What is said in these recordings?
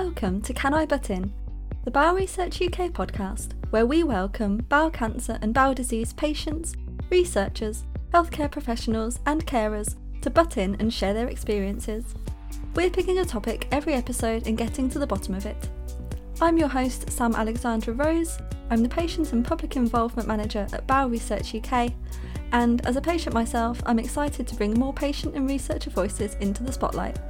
Welcome to Can I Butt In, the Bowel Research UK podcast, where we welcome bowel cancer and bowel disease patients, researchers, healthcare professionals and carers to butt in and share their experiences. We're picking a topic every episode and getting to the bottom of it. I'm your host, Sam Alexandra Rose. I'm the Patient and Public Involvement Manager at Bowel Research UK, and as a patient myself, I'm excited to bring more patient and researcher voices into the spotlight.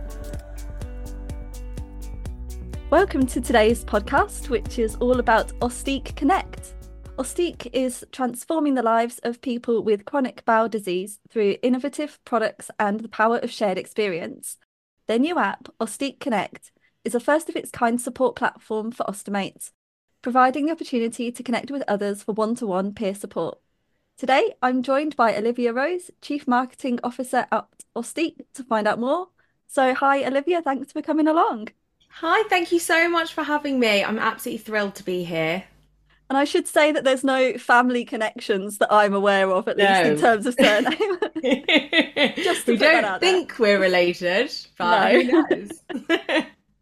Welcome to today's podcast, which is all about Ostique Connect. Ostique is transforming the lives of people with chronic bowel disease through innovative products and the power of shared experience. Their new app, Ostique Connect, is a first-of-its-kind support platform for ostomates, providing the opportunity to connect with others for one-to-one peer support. Today, I'm joined by Olivia Rose, Chief Marketing Officer at Ostique, to find out more. So hi, Olivia, thanks for coming along. Hi, thank you so much for having me. I'm absolutely thrilled to be here. And I should say that there's no family connections that I'm aware of, at least in No. terms of surname. Just to We put that don't out there. think we're related, but No. who knows?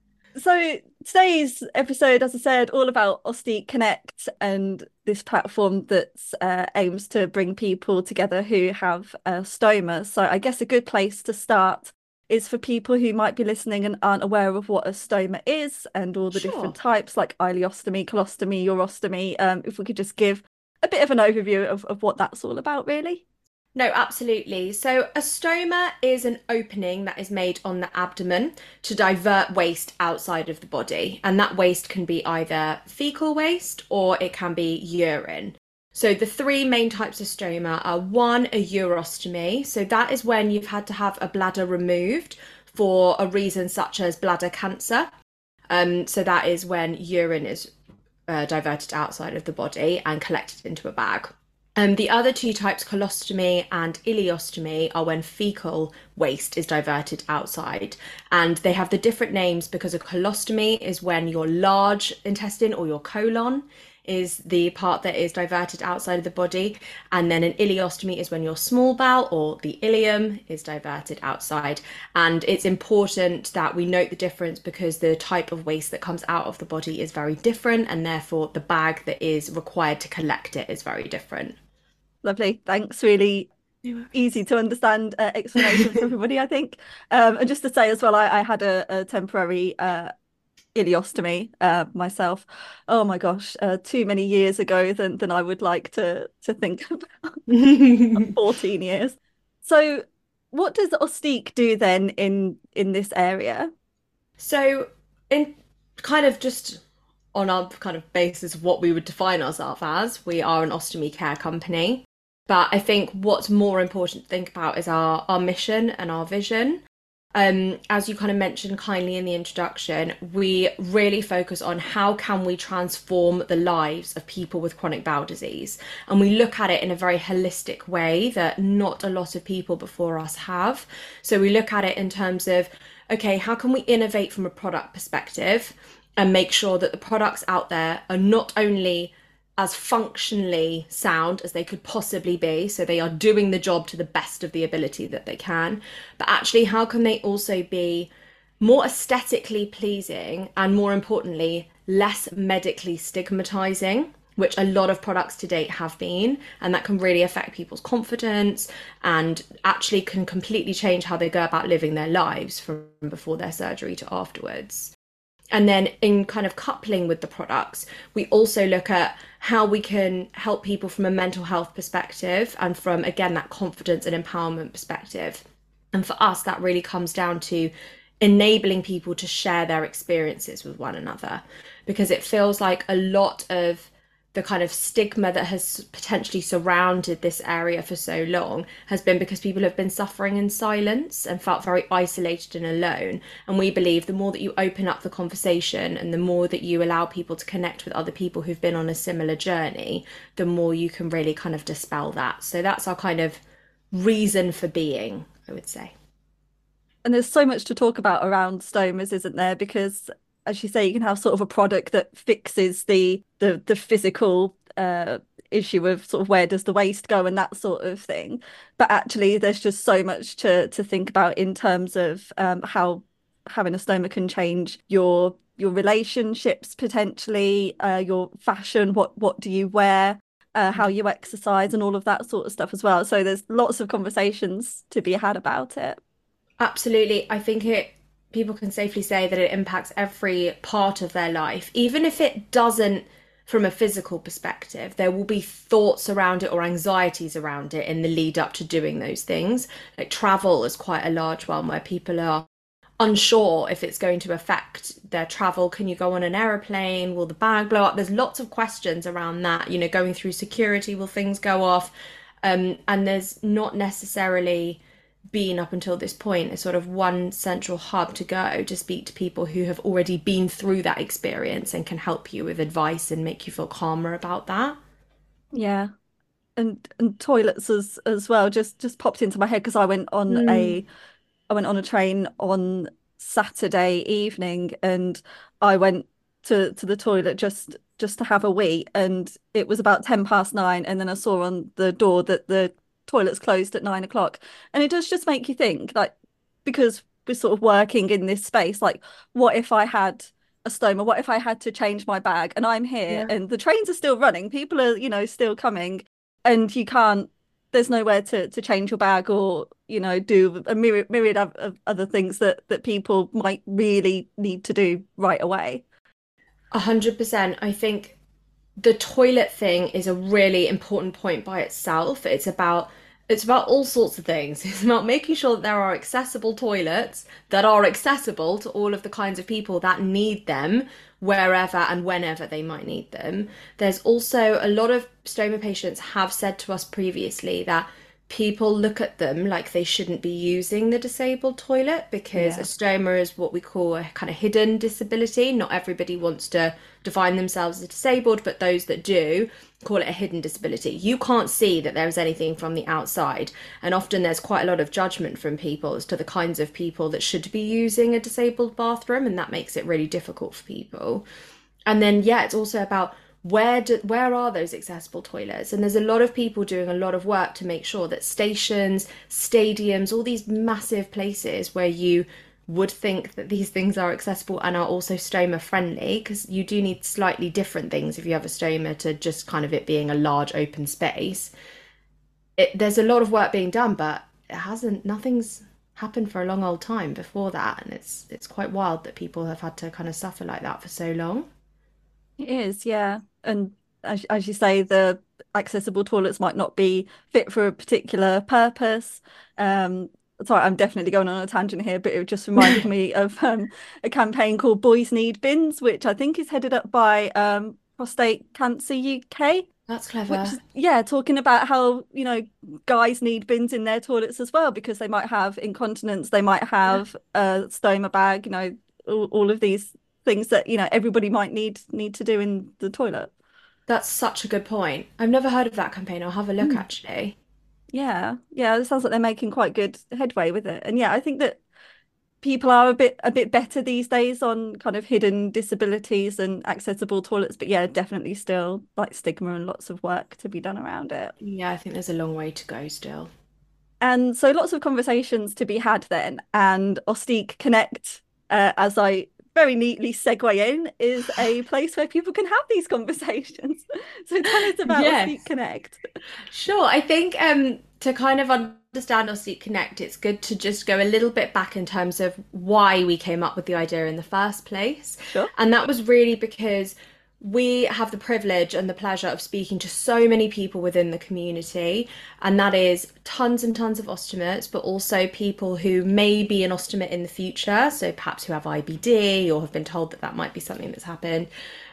So today's episode, as I said, all about Ostique Connect and this platform that aims to bring people together who have stoma. So I guess a good place to start is for people who might be listening and aren't aware of what a stoma is and all the Sure. different types like ileostomy, colostomy, urostomy. If we could just give a bit of an overview of what that's all about, really. No, absolutely. So a stoma is an opening that is made on the abdomen to divert waste outside of the body. And that waste can be either fecal waste or it can be urine. So the three main types of stoma are one, a urostomy. So that is when you've had to have a bladder removed for a reason such as bladder cancer. So that is when urine is diverted outside of the body and collected into a bag. The other two types, colostomy and ileostomy, are when fecal waste is diverted outside. And they have the different names because a colostomy is when your large intestine or your colon is the part that is diverted outside of the body. And then an ileostomy is when your small bowel or the ileum is diverted outside. And it's important that we note the difference because the type of waste that comes out of the body is very different, and therefore the bag that is required to collect it is very different. Lovely. Thanks. Really easy to understand explanation for everybody, I think. And just to say as well, I had a temporary ileostomy myself. Oh my gosh, too many years ago than I would like to think about. 14 years. So what does Ostique do then in this area? So in kind of just on our kind of basis of what we would define ourselves as, we are an ostomy care company. But I think what's more important to think about is our mission and our vision. As you kind of mentioned kindly in the introduction, we really focus on how can we transform the lives of people with chronic bowel disease. And we look at it in a very holistic way that not a lot of people before us have. So we look at it in terms of, okay, how can we innovate from a product perspective and make sure that the products out there are not only as functionally sound as they could possibly be, so they are doing the job to the best of the ability that they can, but actually how can they also be more aesthetically pleasing and, more importantly, less medically stigmatizing, which a lot of products to date have been, and that can really affect people's confidence and actually can completely change how they go about living their lives from before their surgery to afterwards. And then in kind of coupling with the products, we also look at how we can help people from a mental health perspective and from, again, that confidence and empowerment perspective. And for us, that really comes down to enabling people to share their experiences with one another, because it feels like a lot of the kind of stigma that has potentially surrounded this area for so long has been because people have been suffering in silence and felt very isolated and alone. And we believe the more that you open up the conversation and the more that you allow people to connect with other people who've been on a similar journey, the more you can really kind of dispel that. So that's our kind of reason for being, I would say. And there's so much to talk about around stomas, isn't there? Because as you say, you can have sort of a product that fixes the physical issue of sort of where does the waste go and that sort of thing. But actually, there's just so much to think about in terms of how having a stoma can change your your relationships potentially, your fashion, what do you wear, how you exercise, and all of that sort of stuff as well. So there's lots of conversations to be had about it. Absolutely. I think people can safely say that it impacts every part of their life. Even if it doesn't from a physical perspective, there will be thoughts around it or anxieties around it in the lead up to doing those things. Like travel is quite a large one where people are unsure if it's going to affect their travel. Can you go on an aeroplane? Will the bag blow up? There's lots of questions around that, going through security, will things go off? And there's not necessarily been up until this point a sort of one central hub to go to speak to people who have already been through that experience and can help you with advice and make you feel calmer about that. Yeah. And toilets as well just popped into my head because Mm. I went on a train on Saturday evening and I went to the toilet just to have a wee and it was about 10 past 9 and then I saw on the door that the toilet's closed at 9 o'clock. And it does just make you think, like, because we're sort of working in this space, like, what if I had a stoma? What if I had to change my bag and I'm here Yeah. and the trains are still running, people are, still coming and you can't there's nowhere to change your bag or do a myriad of other things that people might really need to do right away. 100%. I think the toilet thing is a really important point by itself. It's about all sorts of things. It's about making sure that there are accessible toilets that are accessible to all of the kinds of people that need them wherever and whenever they might need them. There's also a lot of stoma patients have said to us previously that people look at them like they shouldn't be using the disabled toilet because a Yeah. stoma is what we call a kind of hidden disability. Not everybody wants to define themselves as disabled, but those that do call it a hidden disability. You can't see that there is anything from the outside, and often there's quite a lot of judgment from people as to the kinds of people that should be using a disabled bathroom, and that makes it really difficult for people. And then yeah, it's also about where are those accessible toilets? And there's a lot of people doing a lot of work to make sure that stations, stadiums, all these massive places where you would think that these things are accessible and are also stoma friendly, because you do need slightly different things if you have a stoma to just kind of it being a large open space. There's a lot of work being done, but nothing's happened for a long old time before that, and it's quite wild that people have had to kind of suffer like that for so long. It is, yeah. And as you say, the accessible toilets might not be fit for a particular purpose. Sorry, I'm definitely going on a tangent here, but it just reminded me of a campaign called Boys Need Bins, which I think is headed up by Prostate Cancer UK, That's which clever. is, yeah, talking about how, guys need bins in their toilets as well because they might have incontinence, they might Yeah. have a stoma bag, all of these things that, everybody might need to do in the toilet. That's such a good point. I've never heard of that campaign. I'll have a look Mm. actually. Yeah, yeah, it sounds like they're making quite good headway with it. And yeah, I think that people are a bit better these days on kind of hidden disabilities and accessible toilets, but yeah, definitely still like stigma and lots of work to be done around it. Yeah, I think there's a long way to go still. And so lots of conversations to be had then. And Ostique Connect, as I very neatly segue in, is a place where people can have these conversations. So tell us about Ostique Yes. Connect. Sure. I think to kind of understand or seek connect, it's good to just go a little bit back in terms of why we came up with the idea in the first place. Sure. And that was really because we have the privilege and the pleasure of speaking to so many people within the community, and that is tons and tons of ostomates, but also people who may be an ostomate in the future, so perhaps who have IBD or have been told that that might be something that's happened,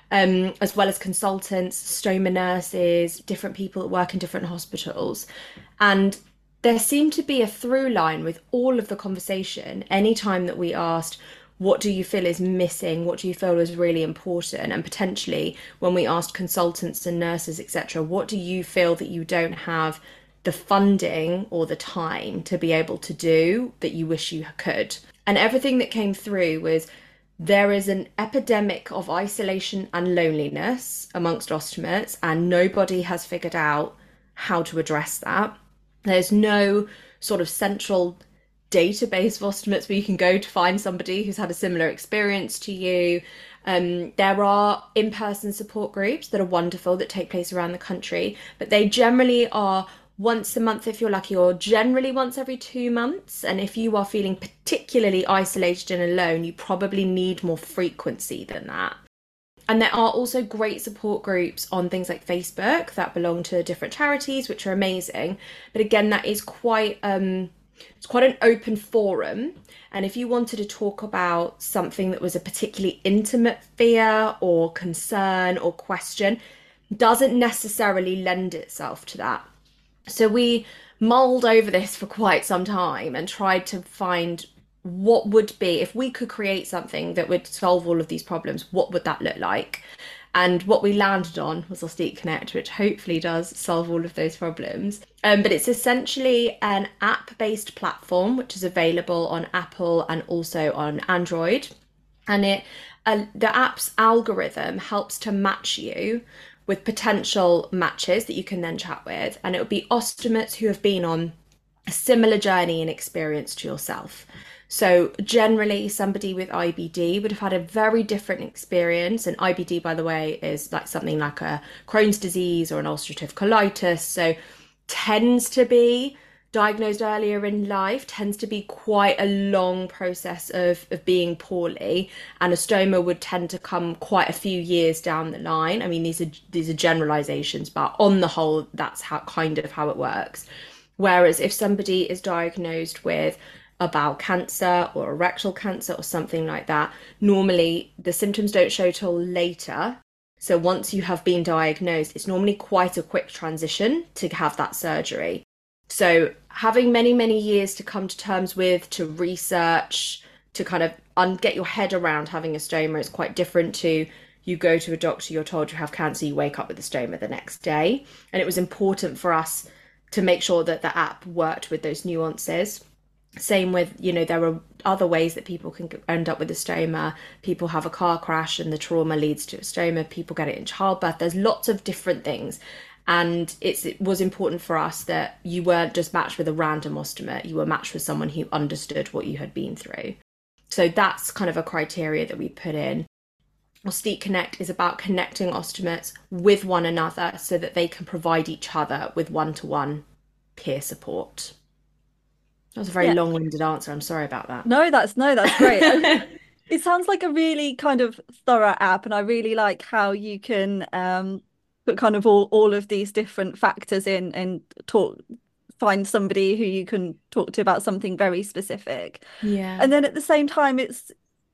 as well as consultants, stoma nurses, different people that work in different hospitals. And there seemed to be a through line with all of the conversation anytime that we asked, what do you feel is missing? What do you feel is really important? And potentially, when we asked consultants and nurses, etc., what do you feel that you don't have the funding or the time to be able to do that you wish you could? And everything that came through was there is an epidemic of isolation and loneliness amongst ostomates, and nobody has figured out how to address that. There's no sort of central database of ostomates where you can go to find somebody who's had a similar experience to you. There are in-person support groups that are wonderful that take place around the country, but they generally are once a month if you're lucky, or generally once every 2 months. And if you are feeling particularly isolated and alone, you probably need more frequency than that. And there are also great support groups on things like Facebook that belong to different charities, which are amazing. But again, that is quite it's quite an open forum. And if you wanted to talk about something that was a particularly intimate fear or concern or question, doesn't necessarily lend itself to that. So we mulled over this for quite some time and tried to find what would be, if we could create something that would solve all of these problems, what would that look like? And what we landed on was Austque Connect, which hopefully does solve all of those problems. But it's essentially an app-based platform which is available on Apple and also on Android. And the app's algorithm helps to match you with potential matches that you can then chat with. And it would be ostomates who have been on a similar journey and experience to yourself. So generally somebody with IBD would have had a very different experience. And IBD, by the way, is like something like a Crohn's disease or an ulcerative colitis. So tends to be diagnosed earlier in life, tends to be quite a long process of being poorly. And a stoma would tend to come quite a few years down the line. I mean, these are generalizations, but on the whole, that's kind of how it works. Whereas if somebody is diagnosed with a bowel cancer or a rectal cancer or something like that, normally the symptoms don't show till later. So once you have been diagnosed, it's normally quite a quick transition to have that surgery. So having many, many years to come to terms with, to research, to kind of get your head around having a stoma is quite different to you go to a doctor, you're told you have cancer, you wake up with a stoma the next day. And it was important for us to make sure that the app worked with those nuances. Same with, there are other ways that people can end up with a stoma. People have a car crash and the trauma leads to a stoma. People get it in childbirth. There's lots of different things. And it was important for us that you weren't just matched with a random ostomate. You were matched with someone who understood what you had been through. So that's kind of a criteria that we put in. Austque Connect is about connecting ostomates with one another so that they can provide each other with one-to-one peer support. That was a very long-winded answer. I'm sorry about that. No, that's great. It sounds like a really kind of thorough app, and I really like how you can put kind of all of these different factors in and find somebody who you can talk to about something very specific. Yeah. And then at the same time, it's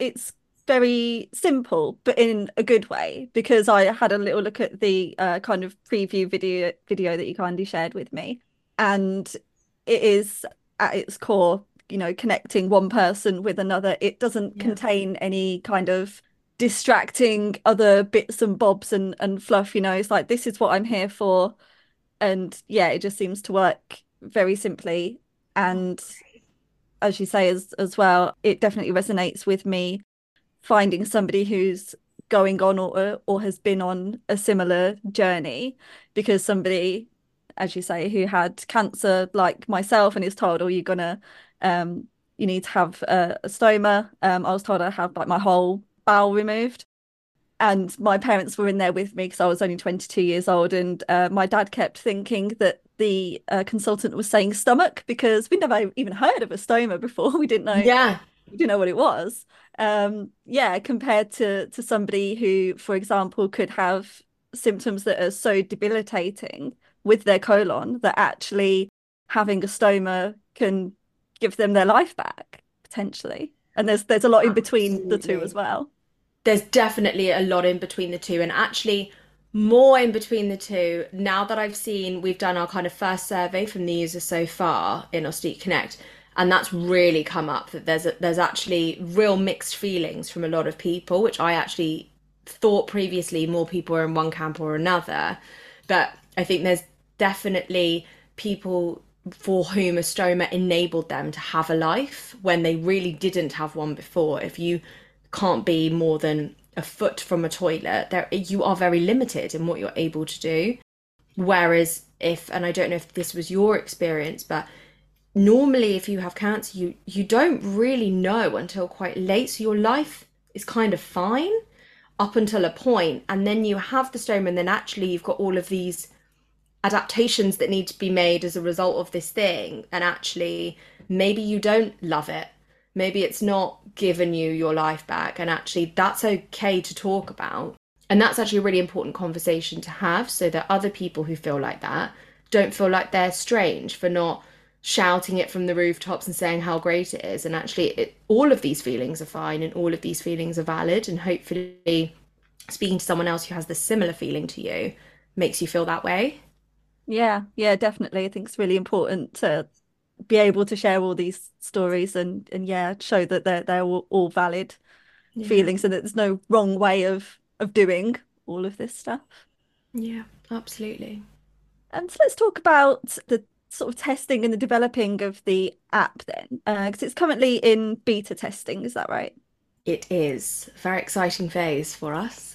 very simple, but in a good way, because I had a little look at the kind of preview video that you kindly shared with me, and it is at its core, connecting one person with another. It doesn't contain any kind of distracting other bits and bobs and fluff, it's like, this is what I'm here for. And yeah, it just seems to work very simply. And as you say as well, it definitely resonates with me, finding somebody who's going on or has been on a similar journey, because somebody, as you say, who had cancer like myself and is told, oh, you're gonna you need to have a stoma. I was told I have like my whole bowel removed, and my parents were in there with me because I was only 22 years old, and my dad kept thinking that the consultant was saying stomach, because we'd never even heard of a stoma before. We didn't know what it was. Compared to somebody who, for example, could have symptoms that are so debilitating with their colon that actually having a stoma can give them their life back potentially. And there's a lot in between the two as well. There's definitely a lot in between the two, and actually more in between the two. Now that we've done our kind of first survey from the users so far in Austque Connect, and that's really come up that there's actually real mixed feelings from a lot of people, which I actually thought previously more people were in one camp or another. But I think there's definitely people for whom a stoma enabled them to have a life when they really didn't have one before. If you can't be more than a foot from a toilet, you are very limited in what you're able to do. Whereas and I don't know if this was your experience, but normally if you have cancer, you don't really know until quite late. So your life is kind of fine up until a point, and then you have the stoma, and then actually you've got all of these adaptations that need to be made as a result of this thing, and actually maybe you don't love it, maybe it's not given you your life back, and actually that's okay to talk about. And that's actually a really important conversation to have, so that other people who feel like that don't feel like they're strange for not shouting it from the rooftops and saying how great it is. And actually all of these feelings are fine, and all of these feelings are valid, and hopefully speaking to someone else who has the similar feeling to you makes you feel that way. Yeah, definitely. I think it's really important to be able to share all these stories and yeah, show that they're all valid Yeah. feelings and that there's no wrong way of doing all of this stuff. Yeah, absolutely. So let's talk about the sort of testing and the developing of the app then, because it's currently in beta testing, is that right? It is a very exciting phase for us.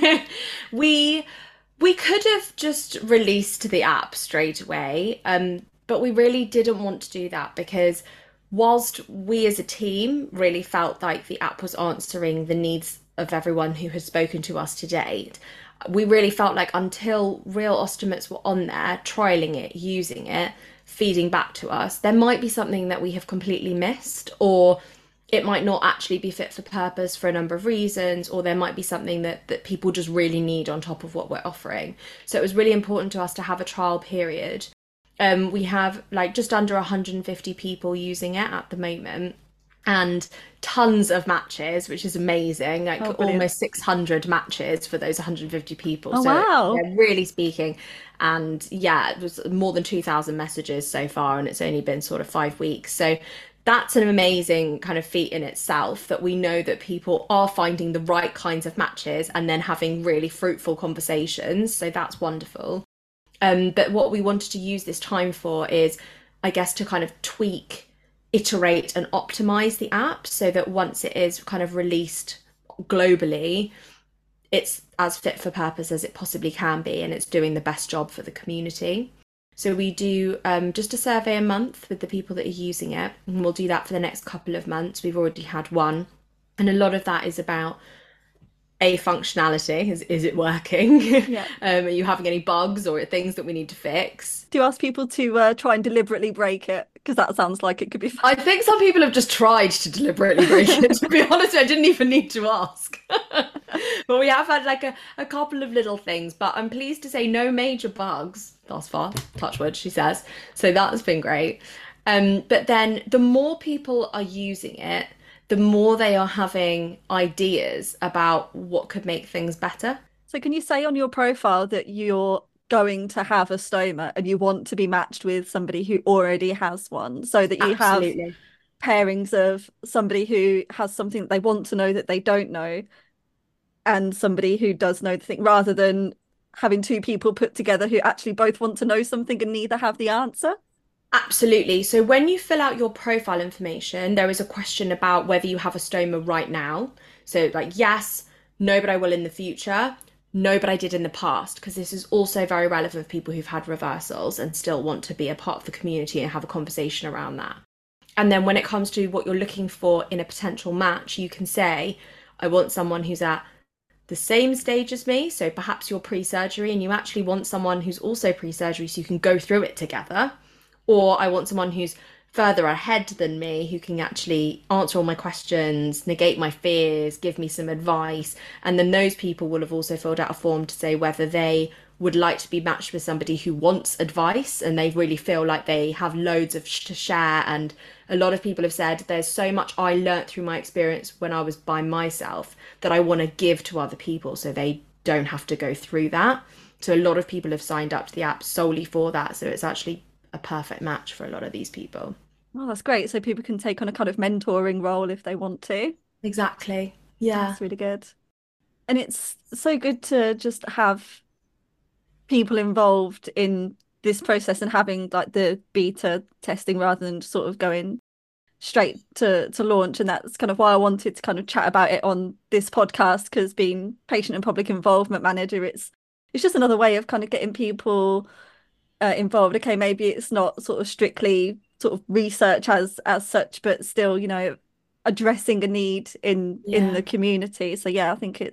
We we could have just released the app straight away, but we really didn't want to do that because whilst we as a team really felt like the app was answering the needs of everyone who has spoken to us to date, we really felt like until real ostomates were on there, trialing it, using it, feeding back to us, there might be something that we have completely missed, or it might not actually be fit for purpose for a number of reasons, or there might be something that people just really need on top of what we're offering. So it was really important to us to have a trial period. We have like just under 150 people using it at the moment, and tons of matches, which is amazing, like Oh, brilliant. almost 600 matches for those 150 people. Oh, So wow. they're really speaking. And yeah, it was more than 2,000 messages so far, and it's only been sort of 5 weeks. So that's an amazing kind of feat in itself, that we know that people are finding the right kinds of matches and then having really fruitful conversations. So that's wonderful. But what we wanted to use this time for is, I guess, to kind of tweak, iterate, and optimize the app so that once it is kind of released globally, it's as fit for purpose as it possibly can be, and it's doing the best job for the community. So we do just a survey a month with the people that are using it, and we'll do that for the next couple of months. We've already had one, and a lot of that is about a functionality. Is it working? Yeah. Are you having any bugs or things that we need to fix? Do you ask people to try and deliberately break it? Because that sounds like it could be fun. I think some people have just tried to deliberately break it. To be honest, I didn't even need to ask. But we have had like a couple of little things, but I'm pleased to say no major bugs thus far. Touch wood, she says. So that's been great. But then the more people are using it, the more they are having ideas about what could make things better. So can you say on your profile that you're going to have a stoma and you want to be matched with somebody who already has one so that you have Absolutely. pairings of somebody who has something that they want to know that they don't know and somebody who does know the thing rather than having two people put together who actually both want to know something and neither have the answer? Absolutely. So when you fill out your profile information, there is a question about whether you have a stoma right now. So like, yes, no, but I will in the future. No, but I did in the past, because this is also very relevant for people who've had reversals and still want to be a part of the community and have a conversation around that. And then when it comes to what you're looking for in a potential match, you can say, I want someone who's at the same stage as me. So perhaps you're pre-surgery and you actually want someone who's also pre-surgery so you can go through it together. Or I want someone who's further ahead than me who can actually answer all my questions, negate my fears, give me some advice. And then those people will have also filled out a form to say whether they would like to be matched with somebody who wants advice and they really feel like they have loads of to share. And a lot of people have said there's so much I learnt through my experience when I was by myself that I want to give to other people so they don't have to go through that. So a lot of people have signed up to the app solely for that. So it's actually a perfect match for a lot of these people. Oh, that's great. So people can take on a kind of mentoring role if they want to. Exactly. Yeah. That's really good. And it's so good to just have people involved in this process and having like the beta testing rather than sort of going straight to launch. And that's kind of why I wanted to kind of chat about it on this podcast, because being patient and public involvement manager, it's just another way of kind of getting people involved. Okay, maybe it's not sort of strictly sort of research as such, but still, addressing a need in the Yeah. community. So yeah, I think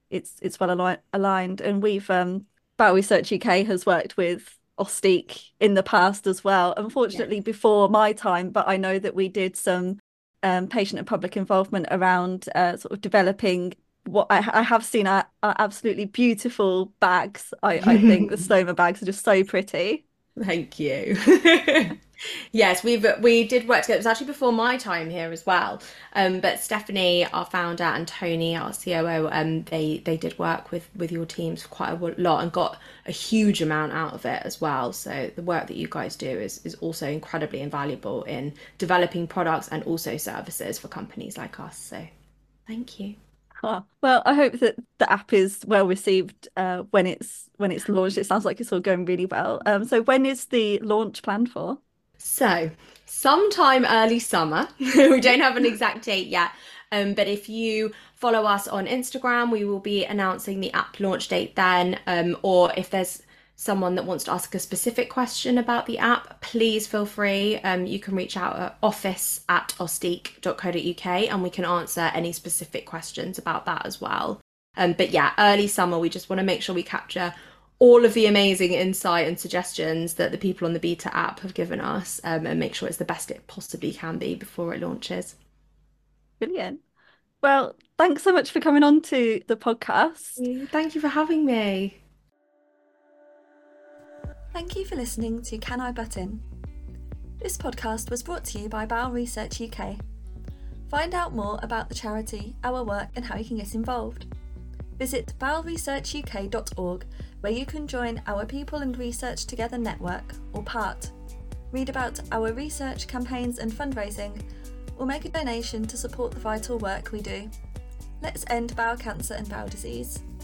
it's well aligned. And we've Bowel Research UK has worked with Ostique in the past as well. Unfortunately, before my time, but I know that we did some patient and public involvement around sort of developing what I have seen are absolutely beautiful bags. I think the Stoma bags are just so pretty. Thank you. Yes, we did work together. It was actually before my time here as well. But Stephanie, our founder, and Tony, our COO, they did work with your teams for quite a lot and got a huge amount out of it as well. So the work that you guys do is also incredibly invaluable in developing products and also services for companies like us. So thank you. Oh, well, I hope that the app is well received when it's launched. It sounds like it's all going really well. So when is the launch planned for? So, sometime early summer. We don't have an exact date yet. But if you follow us on Instagram, we will be announcing the app launch date then. Or if there's someone that wants to ask a specific question about the app, please feel free. You can reach out at office@ostique.co.uk and we can answer any specific questions about that as well. But yeah, early summer, we just want to make sure we capture all of the amazing insight and suggestions that the people on the beta app have given us, and make sure it's the best it possibly can be before it launches. Brilliant. Well, thanks so much for coming on to the podcast. Thank you for having me. Thank you for listening to Can I Butt In? This podcast was brought to you by Bowel Research UK. Find out more about the charity, our work, and how you can get involved. Visit bowelresearchuk.org, where you can join our People and Research Together network, or PART, read about our research, campaigns and fundraising, or make a donation to support the vital work we do. Let's end bowel cancer and bowel disease.